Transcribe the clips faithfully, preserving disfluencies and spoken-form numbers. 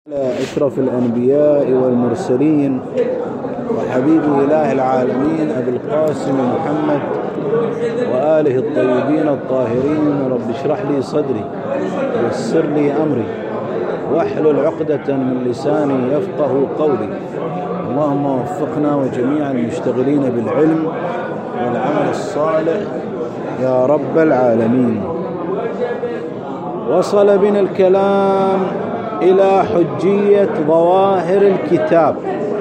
أشرف الأنبياء والمرسلين وحبيب إله العالمين أبي القاسم محمد وآله الطيبين الطاهرين. رب اشرح لي صدري ويسر لي أمري واحلل عقدة من لساني يفقه قولي. اللهم وفقنا وجميع المشتغلين بالعلم والعمل الصالح يا رب العالمين. وصل بنا الكلام إلى حجية ظواهر الكتاب.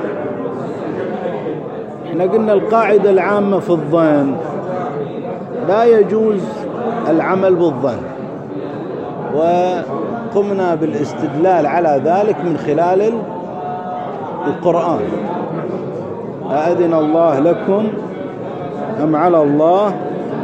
احنا قلنا القاعدة العامة في الظن لا يجوز العمل بالظن، وقمنا بالاستدلال على ذلك من خلال القرآن. أأذن الله لكم أم على الله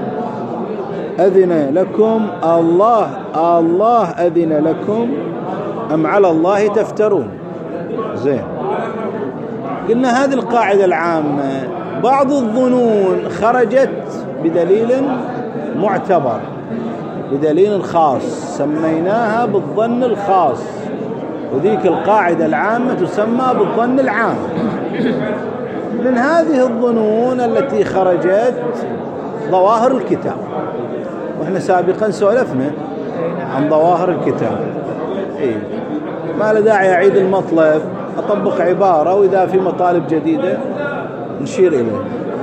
أذن لكم الله الله أذن لكم أم على الله تفترون. زين، قلنا هذه القاعدة العامة بعض الظنون خرجت بدليل معتبر، بدليل خاص سميناها بالظن الخاص، وذيك القاعدة العامة تسمى بالظن العام. من هذه الظنون التي خرجت ظواهر الكتاب، وإحنا سابقا سولفنا عن ظواهر الكتاب. إيه؟ ما له داعي أعيد المطلب، أطبق عبارة وإذا في مطالب جديدة نشير إليه.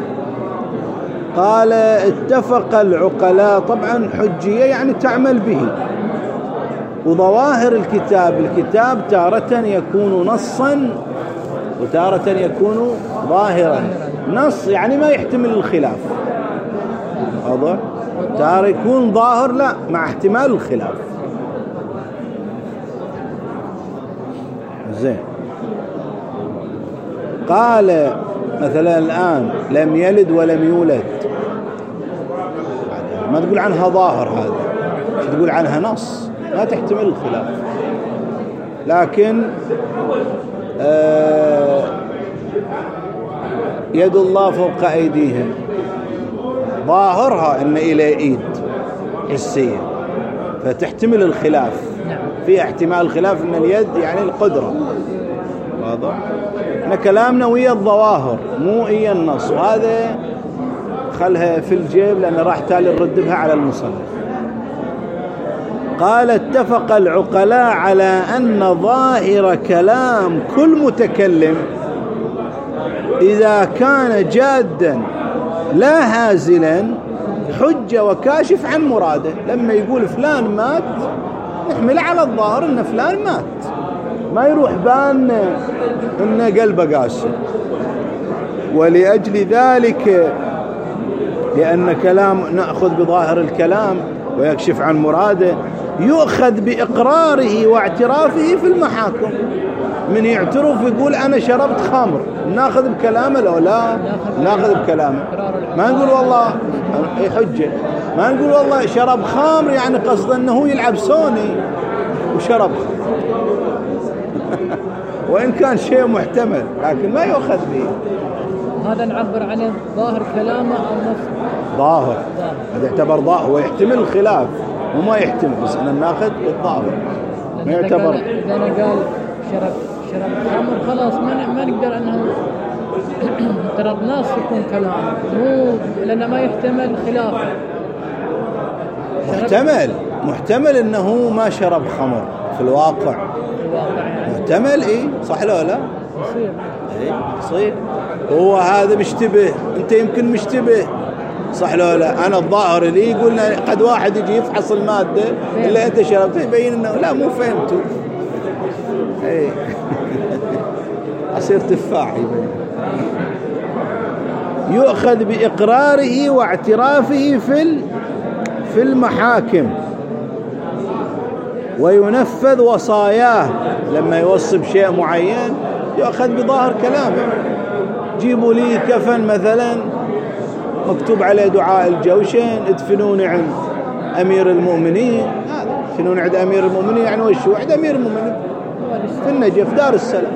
قال اتفق العقلاء، طبعا حجية يعني تعمل به. وظواهر الكتاب، الكتاب تارة يكون نصا وتارة يكون ظاهرا. نص يعني ما يحتمل الخلاف، واضح؟ تارة يكون ظاهر لا مع احتمال الخلاف. زين، قال مثلا الآن لم يلد ولم يولد، ما تقول عنها ظاهر، هذا تقول عنها نص ما تحتمل الخلاف. لكن آه يد الله فوق أيديهم، ظاهرها أن إلى إيد حسية، فتحتمل الخلاف، في احتمال الخلاف أن اليد يعني القدرة. واضح؟ احنا كلامنا ويا الظواهر مو ويا النص، وهذا خلها في الجيب لأن راح تالي نرد بها على المصنف. قال اتفق العقلاء على أن ظاهر كلام كل متكلم إذا كان جادا لا هازلا حجة وكاشف عن مراده. لما يقول فلان مات نحمل على الظاهر ان فلان مات، ما يروح بان ان قلبه قاسي. ولأجل ذلك، لأن كلام نأخذ بظاهر الكلام ويكشف عن مراده، يؤخذ بإقراره واعترافه في المحاكم. من يعترف يقول أنا شربت خمر، ناخذ بكلامه لو لا ناخذ بكلامه، ما نقول والله حجة، ما نقول والله شرب خمر يعني قصد أنه يلعب سوني وشرب خمر وإن كان شيء محتمل لكن ما يؤخذ به. هذا نعبر عن ظاهر كلامه أو نص ظاهر، هذا يعتبر ظاهر ويحتمل الخلاف وما يحتمل، بس أنا ناخذ بالظاهر ما يعتبر. إذا أنا قال شرب شرب خمر خلاص ما ما نقدر أنه ترى الناس يكون كلام، مو لأنه ما يحتمل خلاف. محتمل محتمل أنه ما شرب خمر في الواقع، محتمل. إيه صح لا لا يصير إيه يصير. هو هذا مشتبه، أنت يمكن مشتبه، صح لا لا. أنا الظاهر لي قلنا قد واحد يجي يفحص المادة اللي أنت شربتها يبين أنه لا مو فهمته. إيه أصير تفاح يبين. يؤخذ بإقراره واعترافه في في المحاكم، وينفذ وصاياه. لما يوصي بشيء معين يؤخذ بظاهر كلامه. جيبوا لي كفن مثلا مكتوب عليه دعاء الجوشن، ادفنوني عند أمير المؤمنين. هذا ادفنوني عند أمير المؤمنين يعني وشو؟ عند أمير المؤمنين في النجف دار السلام.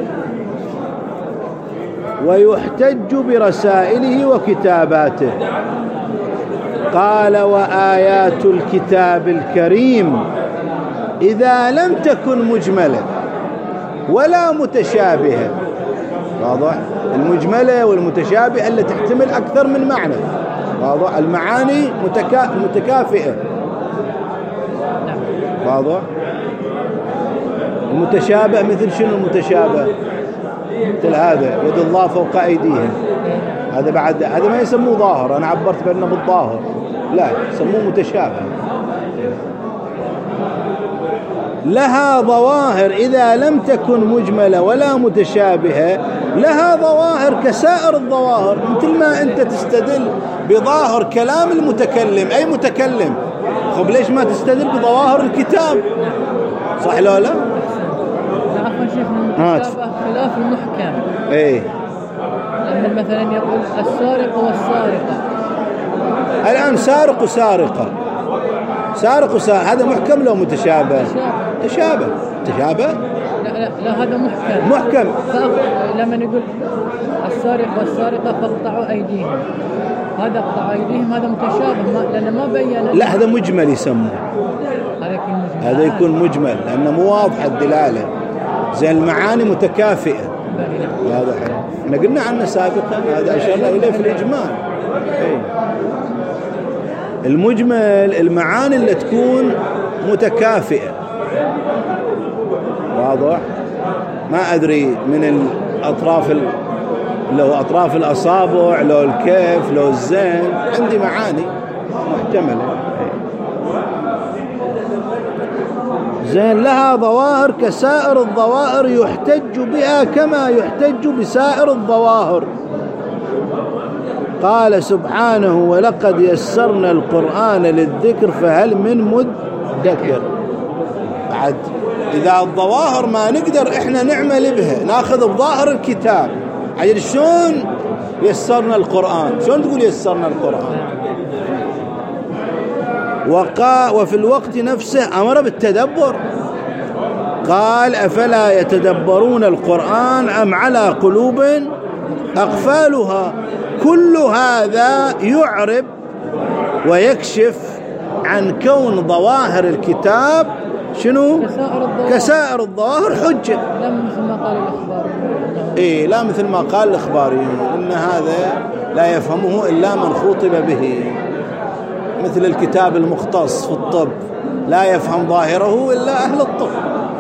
ويحتج برسائله وكتاباته. قال وآيات الكتاب الكريم إذا لم تكن مجملة ولا متشابهة. واضح؟ المجملة والمتشابهة اللي تحتمل أكثر من معنى. واضح؟ المعاني متكا... متكافئة. واضح؟ المتشابه مثل شنو المتشابه؟ مثل هذا يد الله فوق أيديهم، هذا بعد هذا ما يسموه ظاهر، أنا عبرت بأنه بالظاهر، لا يسموه متشابه. لها ظواهر إذا لم تكن مجملة ولا متشابهة، لها ظواهر كسائر الظواهر. مثل ما أنت تستدل بظاهر كلام المتكلم، أي متكلم، خب ليش ما تستدل بظواهر الكتاب؟ صح لو لا؟ عفوا شيخنا، المتشابه خلاف المحكم. ايه، لما مثلا يقول السارق والسارقة، الآن سارق وسارقة، سارق وسارق، هذا محكم لو متشابه؟ تشابه. تشابه؟ لا لا لا، هذا محكم. محكم. لما نقول السارق والسارقة فاقطعوا أيديهم، هذا اقطعوا أيديهم، هذا متشابه لأنه ما بين. لا هذا مجمل يسموه. هذا يكون مجمل. هذا يكون مجمل لأنه مو واضح الدلالة، زي المعاني متكافئة. واضح؟ احنا قلنا عنه سابقا، هذا أشرنا إليه في الإجمال. ايه. المجمل المعاني اللي تكون متكافئة. واضح؟ ما أدري من الأطراف، لو أطراف الأصابع، لو الكيف، لو الزين، عندي معاني محتملة. زين. لها ظواهر كسائر الظواهر يحتج بها كما يحتج بسائر الظواهر. قال سبحانه: ولقد يسرنا القرآن للذكر فهل من مدكر. بعد إذا الظواهر ما نقدر إحنا نعمل بها، ناخذ بظاهر الكتاب، عجل شلون يسرنا القرآن؟ شلون تقول يسرنا القرآن؟ وقا وفي الوقت نفسه أمر بالتدبر. قال: أفلا يتدبرون القرآن أم على قلوب أقفالها. كل هذا يعرب ويكشف عن كون ظواهر الكتاب شنو؟ كسائر الظواهر حجة. لا مثل ما قال الإخبار. إيه، لا مثل ما قال الإخباريون، إن هذا لا يفهمه إلا من خُطب به، مثل الكتاب المختص في الطب لا يفهم ظاهره إلا أهل الطب.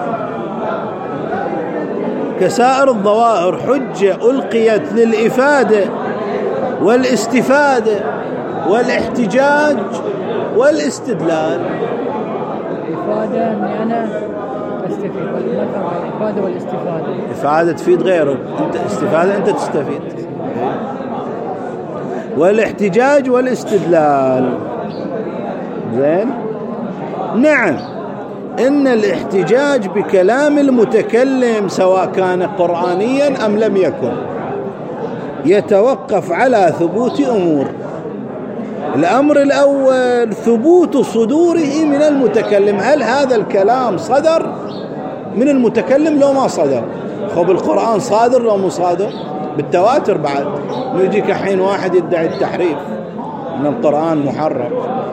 كسائر الظواهر حجة ألقيت للإفادة والاستفادة والاحتجاج والاستدلال. الإفادة أني أنا أستفيد، والإفادة والاستفادة. إفادة تفيد غيرك، أنت استفادة أنت تستفيد. والاحتجاج والاستدلال. زين. نعم، إن الاحتجاج بكلام المتكلم سواء كان قرآنيا أم لم يكن يتوقف على ثبوت أمور. الأمر الأول ثبوت صدوره من المتكلم، هل هذا الكلام صدر من المتكلم لو ما صدر؟ خب القرآن صادر لو مو صادر؟ بالتواتر. بعد يجيك حين واحد يدعي التحريف أن القرآن محرف.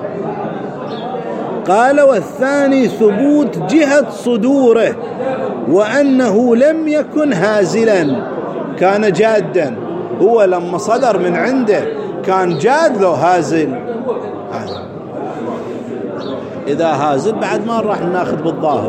قال: والثاني ثبوت جهة صدوره، وأنه لم يكن هازلا، كان جادا. هو لما صدر من عنده كان جاد لو هازل. إذا هازل بعد ما راح ناخذ بالظاهر.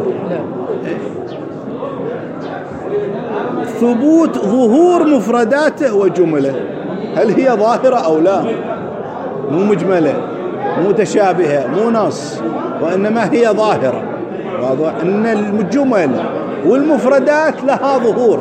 ثبوت ظهور مفرداته وجمله، هل هي ظاهرة أو لا؟ مو مجملة، مو متشابهة، مو نص، وإنما هي ظاهرة. واضح أن الجمل والمفردات لها ظهور.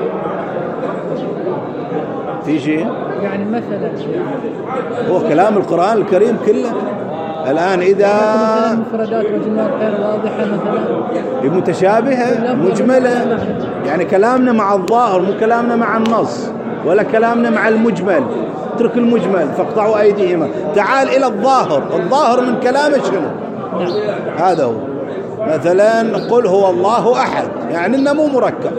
في شيء يعني مثلا هو كلام القرآن الكريم كله الآن إذا مفردات وجمل غير واضحة مثلا متشابهة مجملة، يعني كلامنا مع الظاهر مو كلامنا مع النص، ولا كلامنا مع المجمل. اترك المجمل فاقطعوا أيديهما، تعال إلى الظاهر. الظاهر من كلامه شنو؟ هذا هو. مثلا قل هو الله أحد، يعني إنه مو مركب.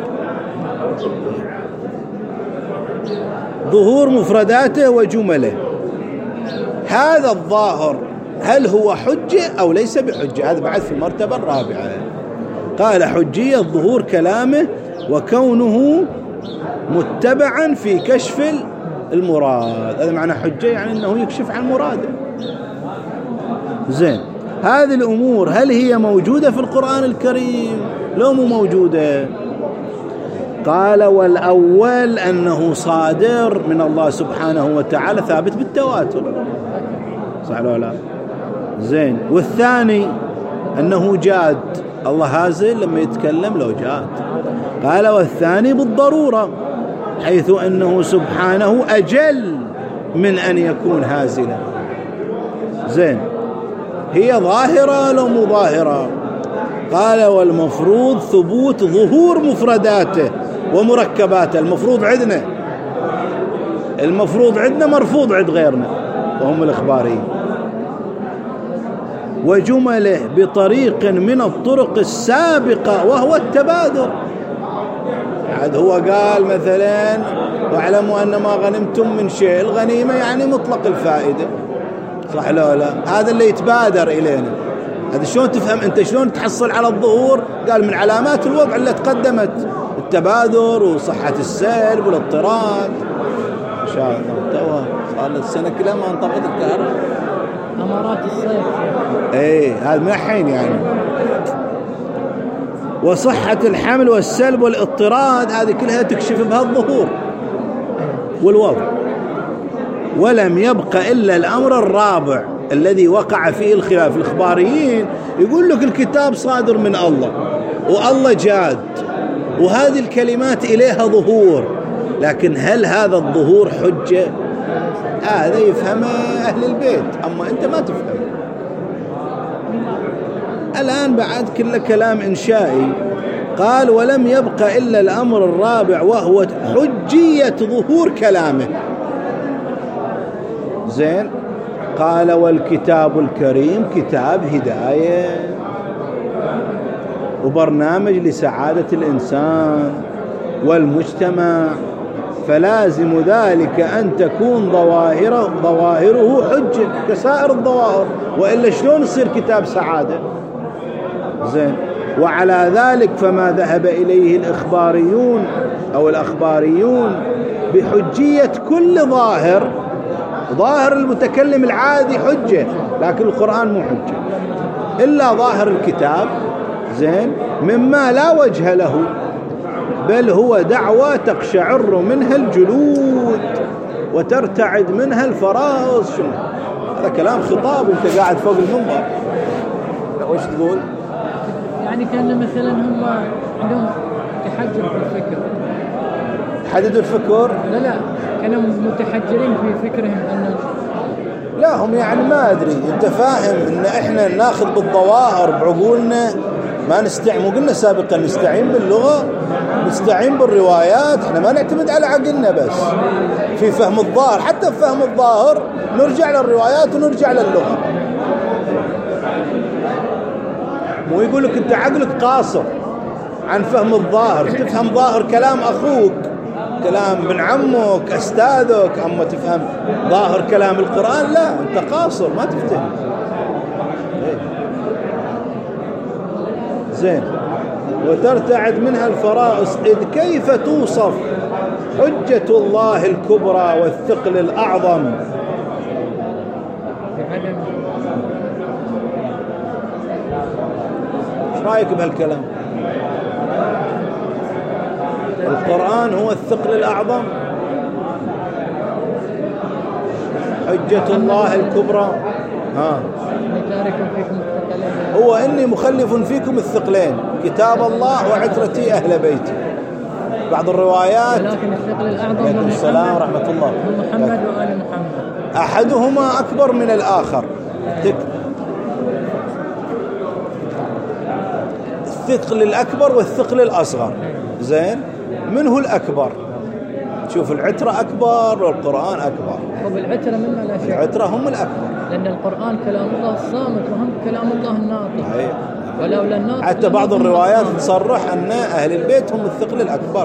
ظهور مفرداته وجمله، هذا الظاهر هل هو حجة أو ليس بحجة؟ هذا بعد في المرتبة الرابعة. قال: حجية ظهور كلامه وكونه متبعا في كشف المراد. هذا معنى حجة، يعني أنه يكشف عن مراده. زين، هذه الأمور هل هي موجودة في القرآن الكريم؟ لو مو موجودة. قال والأول أنه صادر من الله سبحانه وتعالى ثابت بالتواتر، صح ولا لا؟ زين، والثاني أنه جاد، الله هازل لما يتكلم لو جاد. قال والثاني بالضرورة، حيث أنه سبحانه أجل من أن يكون هازلا. زين، هي ظاهرة لو مو ظاهرة؟ قال والمفروض ثبوت ظهور مفرداته ومركباته. المفروض عندنا، المفروض عندنا مرفوض عند غيرنا وهم الإخباريين. وجمله بطريق من الطرق السابقة وهو التبادر. عاد هو قال مثلا واعلموا أن ما غنمتم من شيء، الغنيمة يعني مطلق الفائدة، صح لا لا؟ هذا اللي يتبادر إلينا. هذا شلون تفهم أنت؟ شلون تحصل على الظهور؟ قال من علامات الوضع اللي تقدمت التبادر وصحة السير والاضطراد. إن شاء الله توه صار السنة كلها ما انطفت الكهرباء، أمارات الصيف. إيه هذا من الحين يعني. وصحة الحمل والسلب والاضطراد هذه كلها تكشف بها الظهور والوضع. ولم يبقى إلا الأمر الرابع الذي وقع فيه الخلاف. الإخباريين يقول لك الكتاب صادر من الله والله جاد وهذه الكلمات إليها ظهور، لكن هل هذا الظهور حجة؟ هذا آه يفهمه أهل البيت، أما أنت ما تفهم. الآن بعد كل كلام إنشائي. قال ولم يبقى إلا الأمر الرابع وهو حجية ظهور كلامه. زين، قال والكتاب الكريم كتاب هداية وبرنامج لسعادة الإنسان والمجتمع، فلازم ذلك أن تكون ظواهره, ظواهره حجة كسائر الظواهر، وإلا شلون يصير كتاب سعادة؟ زين، وعلى ذلك فما ذهب إليه الإخباريون أو الأخباريون بحجية كل ظاهر. ظاهر المتكلم العادي حجة، لكن القرآن مو حجة إلا ظاهر الكتاب، زين، مما لا وجه له، بل هو دعوة تقشعر منها الجلود وترتعد منها الفرائص. شنو هذا؟ كلام خطاب وانت قاعد فوق المنبر. وش تقول؟ يعني كان مثلا هم عندهم تحجر في الفكر. حددوا الفكر؟ لا لا، كانوا متحجرين في فكرهم أن لا هم يعني ما أدري. أنت فاهم إن إحنا ناخذ بالظواهر بعقولنا، ما نستعين. مو قلنا سابقا نستعين باللغة، نستعين بالروايات، إحنا ما نعتمد على عقلنا بس في فهم الظاهر. حتى في فهم الظاهر نرجع للروايات ونرجع للغة. مو يقول لك أنت عقلك قاصر عن فهم الظاهر، تفهم ظاهر كلام أخوك، كلام ابن عمك، أستاذك، أما تفهم ظاهر كلام القرآن لا، أنت قاصر ما تفتهم. زين، وترتعد منها الفرائص. إذ كيف توصف حجة الله الكبرى والثقل الأعظم؟ ايش رايك بهالكلام؟ القرآن هو الثقل الأعظم، حجة الله الكبرى. ها هو إني مخلف فيكم الثقلين، كتاب الله وعترتي أهل بيتي. بعض الروايات لكن الثقل الأعظم عليكم السلام ورحمة الله محمد وآل محمد، أحدهما أكبر من الآخر. الثقل الأكبر والثقل الأصغر. زين، منه الأكبر؟ شوف العترة أكبر والقرآن أكبر. وبالعترة مما لا شك، العترة هم الأكبر، لأن القرآن كلام الله الصامت وهم كلام الله الناطق. أيه. ولولا الناطق حتى بعض الروايات تصرح أن أهل البيت هم الثقل الأكبر.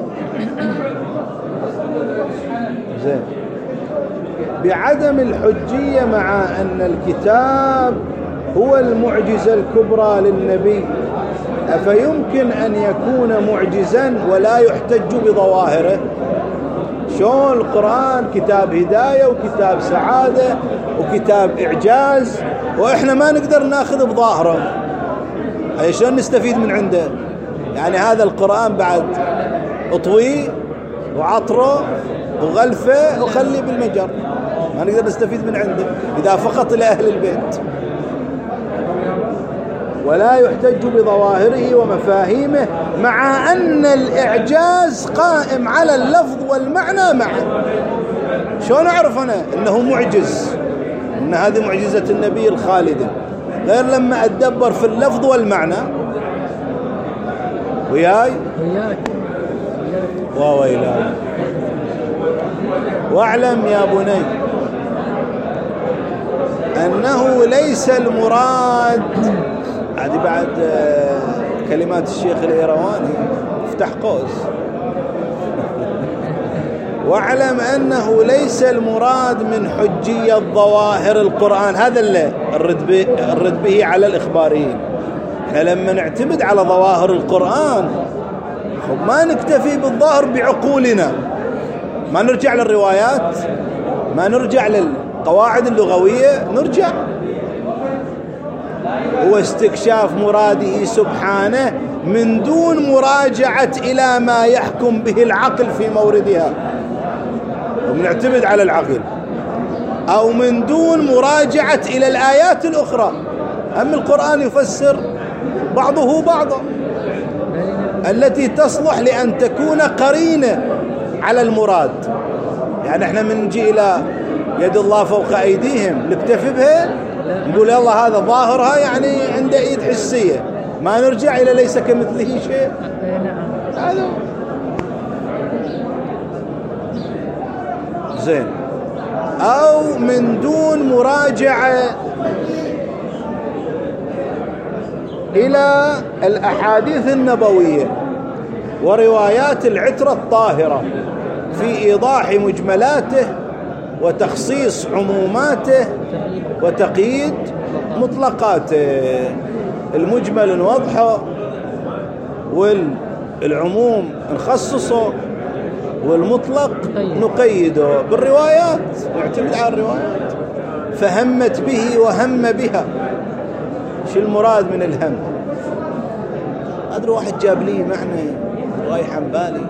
زين، بعدم الحجية مع أن الكتاب هو المعجزة الكبرى للنبي أفيمكن أن يكون معجزا ولا يحتج بظواهره؟ شون القرآن كتاب هداية وكتاب سعادة وكتاب إعجاز، وإحنا ما نقدر ناخذ بظاهره، أي شلون نستفيد من عنده؟ يعني هذا القرآن بعد اطويه وعطره وغلفه وخليه بالمجر، ما نقدر نستفيد من عنده إذا فقط لأهل البيت. ولا يحتج بظواهره ومفاهيمه، مع أن الإعجاز قائم على اللفظ والمعنى معا. شلون أعرف أنا أنه معجز، أن هذه معجزة النبي الخالدة، غير لما أتدبر في اللفظ والمعنى؟ وياي وويلا. واعلم يا بني أنه ليس المراد، هذه بعد كلمات الشيخ الإيرواني، افتح قوس. واعلم أنه ليس المراد من حجية ظواهر القرآن، هذا اللي الرد به, الرد به على الإخباريين. احنا لما نعتمد على ظواهر القرآن خب ما نكتفي بالظاهر بعقولنا، ما نرجع للروايات، ما نرجع للقواعد اللغوية، نرجع هو استكشاف مراده سبحانه من دون مراجعة إلى ما يحكم به العقل في موردها، ونعتمد على العقل، أو من دون مراجعة إلى الآيات الأخرى. أما القرآن يفسر بعضه بعضا التي تصلح لأن تكون قرينة على المراد. يعني احنا من نجي إلى يد الله فوق أيديهم نكتفي بها، نقول يلا هذا ظاهرها يعني عنده ايد حسية، ما نرجع إلى ليس كمثله شيء. هذا زين. أو من دون مراجعة إلى الأحاديث النبوية وروايات العترة الطاهرة في إيضاح مجملاته وتخصيص عموماته وتقييد مطلقاته. المجمل نوضحه والعموم نخصصه والمطلق نقيده بالروايات، نعتمد على الروايات. فهمت به وهم بها، شو المراد من الهم؟ أدري واحد جاب لي معنى رايح عن بالي.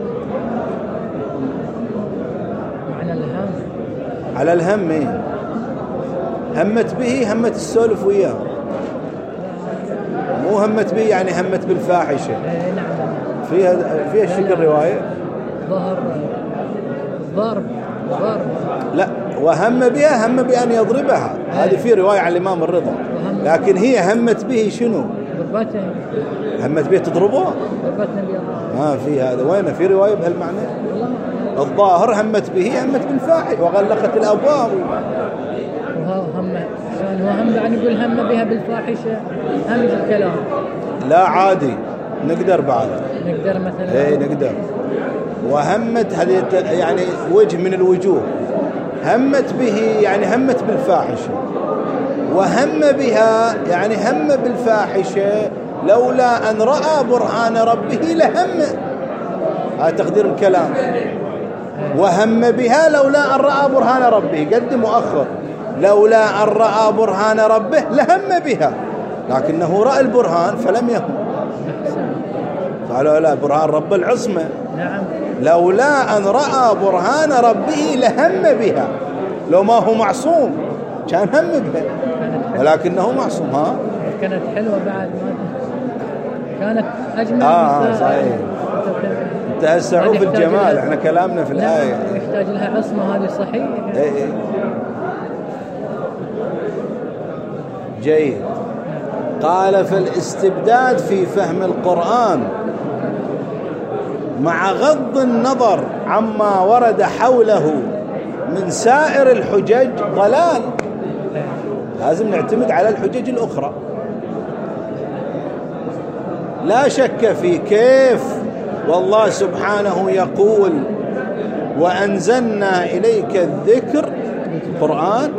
معنى الهم على الهم ايه؟ همت به همت السولف وياه، مو همت به يعني همت بالفاحشة. فيها فيها الشكل رواية ظهر ضرب ضرب لا، وهم بها هم بأن يضربها، هذه في رواية عن الإمام الرضا. لكن هي همت به شنو؟ ضربته. همت به تضربه؟ ضربتنا بيضاء. ما في هذا، وين في رواية بهالمعنى؟ الظاهر همت به همت بالفاحش وغلقت الأبواب. وهو هم عشان هو هم يعني يقول هم بها بالفاحشة، هم الكلام. لا عادي نقدر بعد. نقدر مثلا. ايه نقدر. وهمت هذه يعني وجه من الوجوه. همت به يعني همت بالفاحشة، وهم بها يعني هم بالفاحشة لولا أن رأى برهان ربه لهم. هذا تقدير الكلام. وهم بها لولا أن رأى برهان ربه، قدم وأخر، لولا أن رأى برهان ربه لهم بها، لكنه رأى البرهان فلم يهم. قالوا لا، برهان رب العصمة. نعم. لولا أن رأى برهان ربه لهم بها، لو ما هو معصوم كان هم بها، ولكنه معصوم. ها كانت حلوة بعد ما كانت أجمل. آه صحيح. انت هسه في الجمال، احنا كلامنا في الآية يحتاج لها عصمة، هذه صحيح. اي اي جيد. قال فالاستبداد في فهم القرآن مع غض النظر عما ورد حوله من سائر الحجج ضلال. لازم نعتمد على الحجج الأخرى. لا شك في كيف، والله سبحانه يقول وأنزلنا إليك الذكر القرآن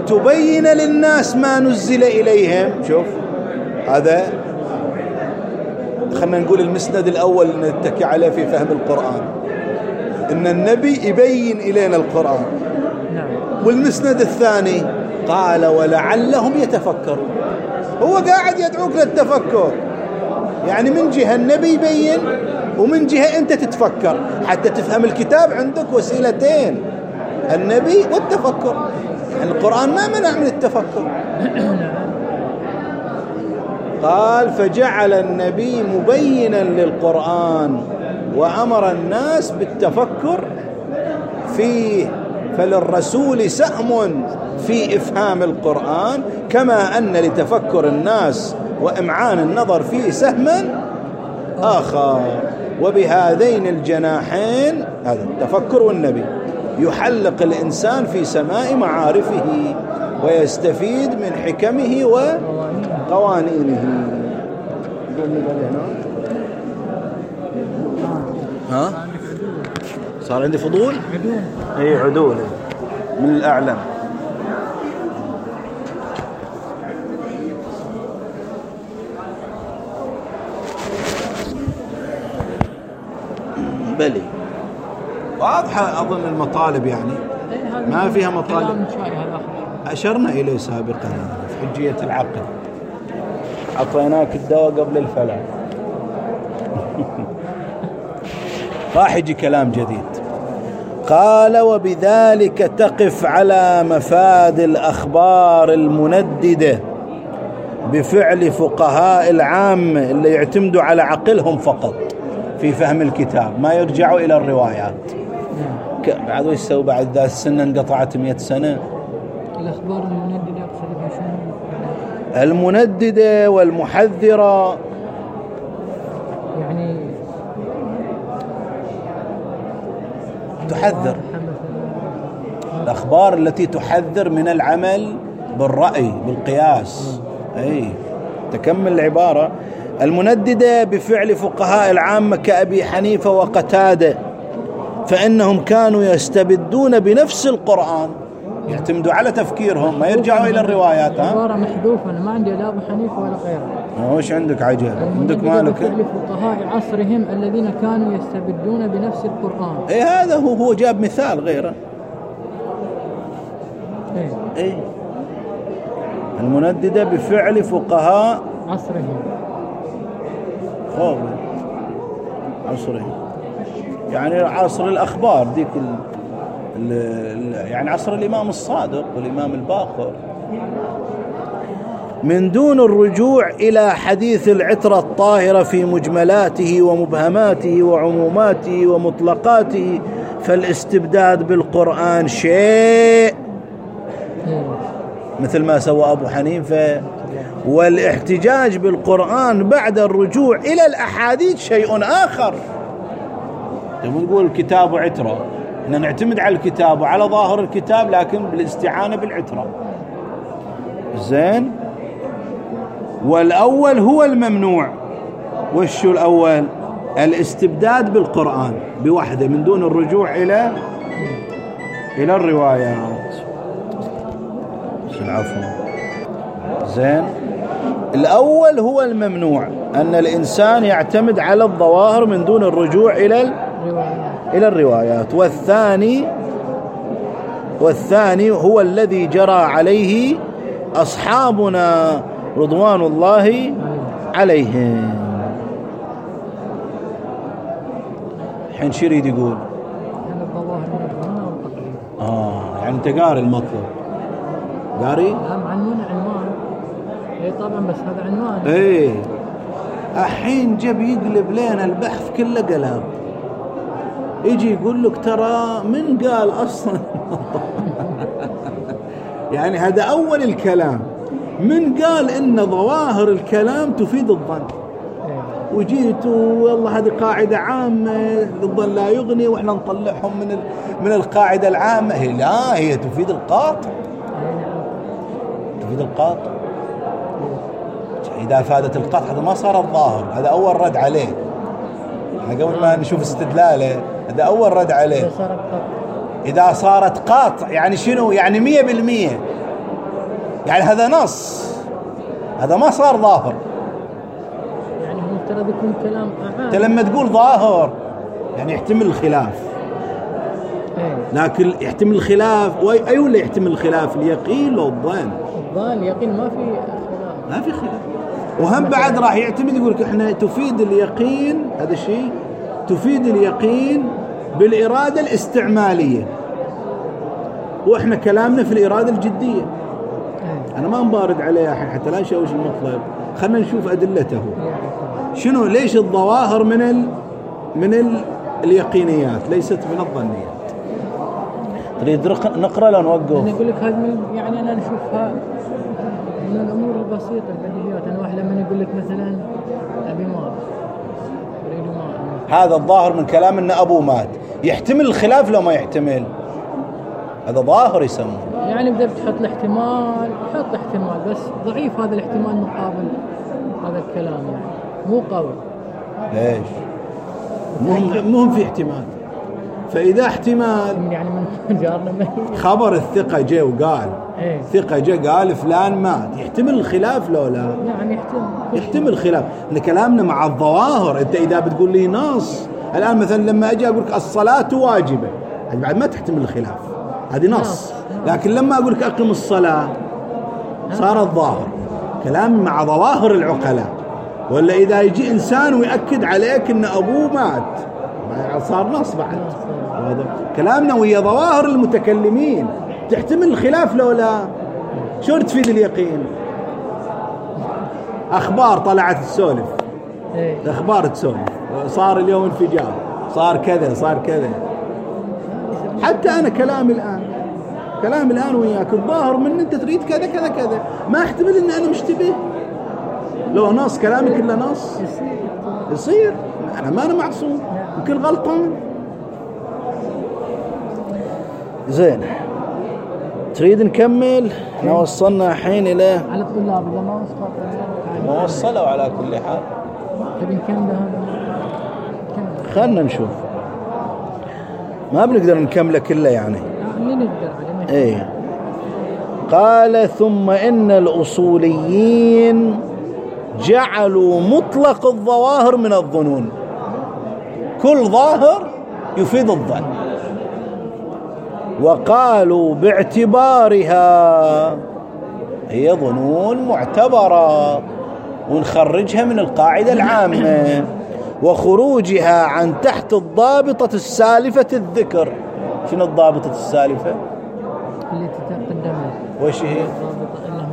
لتبين للناس ما نزل إليهم. شوف هذا خلنا نقول المسند الأول نتكي عليه في فهم القرآن، إن النبي يبين إلينا القرآن. والمسند الثاني قال ولعلهم يتفكرون، هو قاعد يدعوك للتفكر، يعني من جهة النبي يبين ومن جهة أنت تتفكر حتى تفهم الكتاب. عندك وسيلتين، النبي والتفكر، يعني القرآن ما منع من التفكر. قال فجعل النبي مبينا للقرآن وأمر الناس بالتفكر فيه، فللرسول سهم في إفهام القرآن كما أن لتفكر الناس وإمعان النظر فيه سهما آخر. وبهذين الجناحين، هذا التفكر والنبي، يحلق الإنسان في سماء معارفه ويستفيد من حكمه وقوانينه. ها؟ صار عندي فضول؟ اي عدول من الأعلم. بلي واضحة أظن المطالب، يعني ما فيها مطالب، أشرنا إليه سابقا في حجية العقل، أعطيناك الدواء قبل الفلاح. راح يجي كلام جديد. قال وبذلك تقف على مفاد الأخبار المنددة بفعل فقهاء العامة اللي يعتمدوا على عقلهم فقط في فهم الكتاب، ما يرجعوا إلى الروايات. بعد وش يسوي بعد ذا السنة انقطعت مئة سنة؟ الأخبار المنددة أقصد شنو؟ المنددة والمحذرة، يعني تحذر، الأخبار التي تحذر من العمل بالرأي بالقياس. أي تكمل العبارة. المنددة بفعل فقهاء العامة كأبي حنيفة وقتادة، فإنهم كانوا يستبدون بنفس القرآن، يعتمدوا على تفكيرهم، ما يرجعوا إلى الروايات. ها عبارة محذوفة، أنا ما عندي لا أبو حنيفة ولا غيره. وش عندك عجب؟ عندك مالك بفعل فقهاء عصرهم الذين كانوا يستبدون بنفس القرآن. إيه هذا هو هو جاب مثال غيره. إيه إيه المنددة بفعل فقهاء عصرهم، خوف عصرهم يعني عصر الأخبار ذيك ال ال يعني عصر الإمام الصادق والإمام الباقر، من دون الرجوع إلى حديث العترة الطاهرة في مجملاته ومبهماته وعموماته ومطلقاته، فالاستبداد بالقرآن شيء مثل ما سوى أبو حنيفة، والاحتجاج بالقرآن بعد الرجوع إلى الأحاديث شيء آخر. تقول الكتاب عترة، إن نعتمد على الكتاب وعلى ظاهر الكتاب لكن بالاستعانة بالعترة. زين. والأول هو الممنوع. وش الأول؟ الاستبداد بالقرآن بوحده من دون الرجوع إلى إلى الروايات. العفو. زين. الأول هو الممنوع، أن الإنسان يعتمد على الظواهر من دون الرجوع إلى إلى الروايات. والثاني والثاني هو الذي جرى عليه أصحابنا رضوان الله عليهم. الحين شو يريد يقول؟ آه يعني أنت قاري المطلب، قاري؟ نعم عنوان عنوان. إيه طبعا بس هذا عنوان. إيه الحين جاب يقلب لنا البحث كله قلب، يجي يقول لك ترى من قال أصلا يعني هذا أول الكلام، من قال إن ظواهر الكلام تفيد الظن، وجيت والله هذه قاعدة عامة الظن لا يغني، وإحنا نطلعهم من من القاعدة العامة. هي لا، هي تفيد القاطع، تفيد القاطع. إذا فادت القاطع هذا ما صار الظاهر، هذا أول رد عليه. احنا قبل ما نشوف استدلاله هذا أول رد عليه. إذا صارت قاطع يعني شنو؟ يعني مية بالمية، يعني هذا نص، هذا ما صار ظاهر. يعني هو يفترض يكون كلام أعام. أنت لما تقول ظاهر يعني يحتمل الخلاف، ايه. لكن يحتمل الخلاف وأي أي ولا يحتمل الخلاف اليقين لو الظن؟ الظن اليقين ما في خلاف، ما في خلاف. وهم بعد راح يعتمد يقول لك احنا تفيد اليقين، هذا الشيء تفيد اليقين بالإرادة الاستعمالية، واحنا كلامنا في الإرادة الجدية. ايه. انا ما مبارد عليه حتى لا نشوش المطلب، خلنا نشوف أدلته. شنو ليش الظواهر من ال من ال اليقينيات ليست من الظنيات؟ تريد نقرأ لو نوقف؟ أنا أقول لك هذا من يعني أنا نشوفها من الأمور البسيطة البديهيات. أنا واحد لما يقول لك مثلا أبي مات أريد مات، هذا الظاهر من كلام أن أبوه مات، يحتمل الخلاف لو ما يحتمل، هذا ظاهر يسمونه. يعني بدأ بتحط الاحتمال، حط احتمال بس ضعيف هذا الاحتمال مقابل هذا الكلام، يعني مو قوي. ليش؟ مهم مهم في احتمال. فإذا احتمال يعني من جارنا خبر الثقة جاء وقال ايه؟ ثقة جاء قال فلان مات، يحتمل الخلاف لو لا؟ نعم يحتمل يحتمل الخلاف. إن كلامنا مع الظواهر. أنت إذا بتقول لي نص الآن مثلا لما أجي أقول لك الصلاة واجبة، هذه بعد ما تحتمل الخلاف، هذه نص. لكن لما أقول لك أقم الصلاة صار الظاهر كلامي مع ظواهر العقلاء. ولا إذا يجي إنسان ويأكد عليك إن أبوه مات صار نص بعد. كلامنا ويا ظواهر المتكلمين تحتمل الخلاف لو لا؟ شو تفيد اليقين؟ أخبار طلعت تسولف، أخبار تسولف، صار اليوم انفجار، صار كذا صار كذا. حتى أنا كلامي الآن كلامي الآن وياك الظاهر من أنت تريد كذا كذا كذا، ما احتمل إن أنا مشتبه. لو نص كلامي كله نص يصير، أنا ما أنا معصوم، يمكن غلطان. زين، تريد نكمل؟ احنا وصلنا الحين إلى على الطلاب إذا ما وصلوا ما وصلوا على كل حال. تبي نكمل هذا؟ خلنا نشوف، ما بنقدر نكمله كله يعني. اللي نقدر عليه. ايه. قال ثم إن الأصوليين جعلوا مطلق الظواهر من الظنون، كل ظاهر يفيد الظن، وقالوا باعتبارها هي ظنون معتبرة ونخرجها من القاعدة العامة، وخروجها عن تحت الضابطة السالفة الذكر. شنو الضابطة السالفة؟ اللي تتقدمت. وش هي؟ الضابطة أنه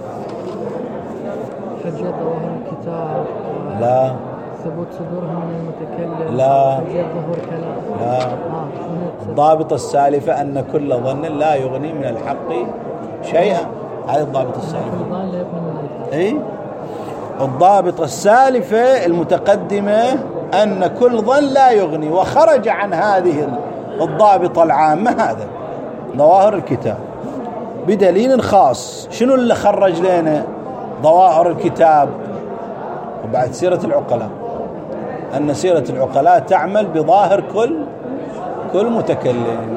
حجة ظواهر الكتاب، لا ثبوت صدورها من المتكلم، لا حجة ظهور كلام، لا آه. الضابطة السالفة أن كل ظن لا يغني من الحق شيئا. هذه الضابطة السالفة. أي الضابطة السالفة المتقدمة أن كل ظن لا يغني، وخرج عن هذه الضابطة العامة هذا ظواهر الكتاب بدليل خاص. شنو اللي خرج لنا ظواهر الكتاب؟ وبعد سيرة العقلاء، أن سيرة العقلاء تعمل بظاهر كل كل متكلم.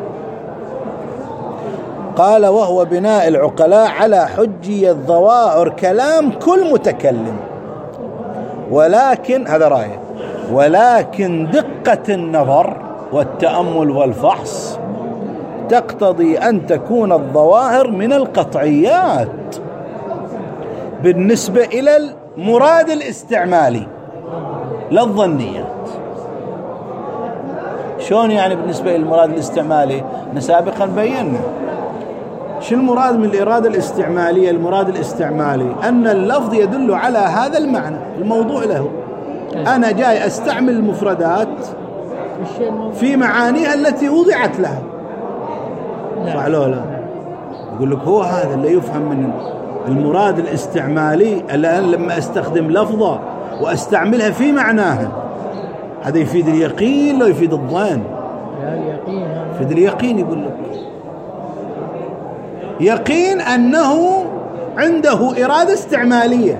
قال وهو بناء العقلاء على حجية ظواهر كلام كل متكلم، ولكن هذا رأيه، ولكن دقة النظر والتأمل والفحص تقتضي أن تكون الظواهر من القطعيات بالنسبة إلى المراد الاستعمالي للظنيات. شلون يعني بالنسبة للمراد الاستعمالي؟ سابقا بينا شو المراد من الإرادة الاستعمالية. المراد الاستعمالي أن اللفظ يدل على هذا المعنى الموضوع له. أنا جاي أستعمل المفردات في معانيها التي وضعت لها، صح لو لا؟ يقول لك هو هذا اللي يفهم من المراد الاستعمالي. الآن لما أستخدم لفظة وأستعملها في معناها، هذا يفيد اليقين لو يفيد الظن؟ يفيد اليقين. يقول لك يقين أنه عنده إرادة استعمالية،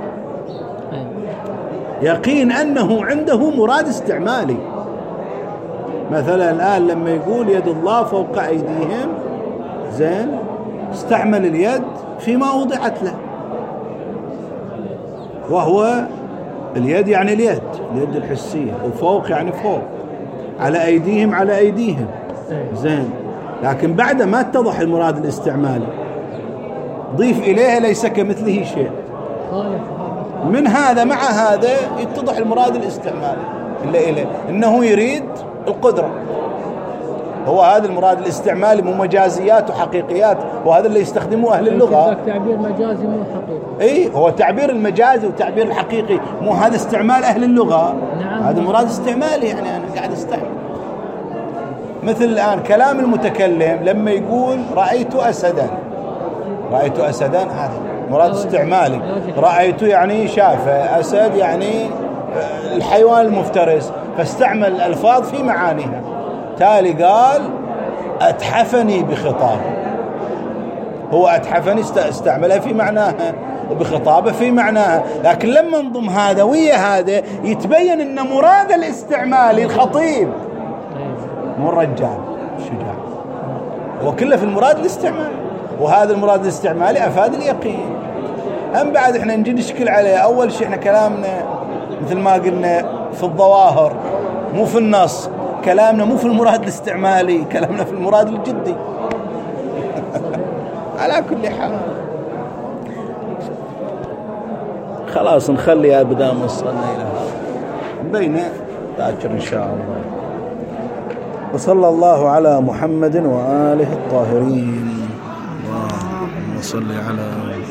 يقين أنه عنده مراد استعمالي. مثلا الآن لما يقول يد الله فوق أيديهم، زين، استعمل اليد فيما وضعت له، وهو اليد يعني اليد اليد الحسية، وفوق يعني فوق، على أيديهم على أيديهم. زين، لكن بعد ما اتضح المراد الاستعمالي ضيف إليها ليس كمثله شيء. من هذا مع هذا يتضح المراد الاستعمالي اللي إليه أنه يريد القدرة. هو هذا المراد الاستعمالي، مو مجازيات وحقيقيات، وهذا اللي يستخدموه أهل اللغة. تعبير مجازي مو حقيقي. اي هو تعبير المجازي وتعبير الحقيقي، مو هذا استعمال أهل اللغة. نعم. هذا مراد استعمالي، يعني أنا قاعد استعمل. مثل الآن كلام المتكلم لما يقول رأيت أسدا، رأيت أسدا هذا مراد استعمالي. رأيت يعني شافه، أسد يعني الحيوان المفترس، فاستعمل الألفاظ في معانيها. تالي قال أتحفني بخطاب، هو أتحفني استعملها في معناها وبخطابه في معناها، لكن لما انضم هذا ويا هذا يتبين أن مراد الاستعمالي الخطيب مو الرجال الشجاع، هو كله في المراد الاستعمالي، وهذا المراد الاستعمالي أفاد اليقين. أم بعد إحنا نجي نشكل عليه. أول شيء إحنا كلامنا مثل ما قلنا في الظواهر مو في النص، كلامنا مو في المراد الاستعمالي، كلامنا في المراد الجدي. على كل حال خلاص نخليها بدام وصلنا إلى هذا بين باكر إن شاء الله. وصلى الله على محمد وآله الطاهرين. اللهم صل على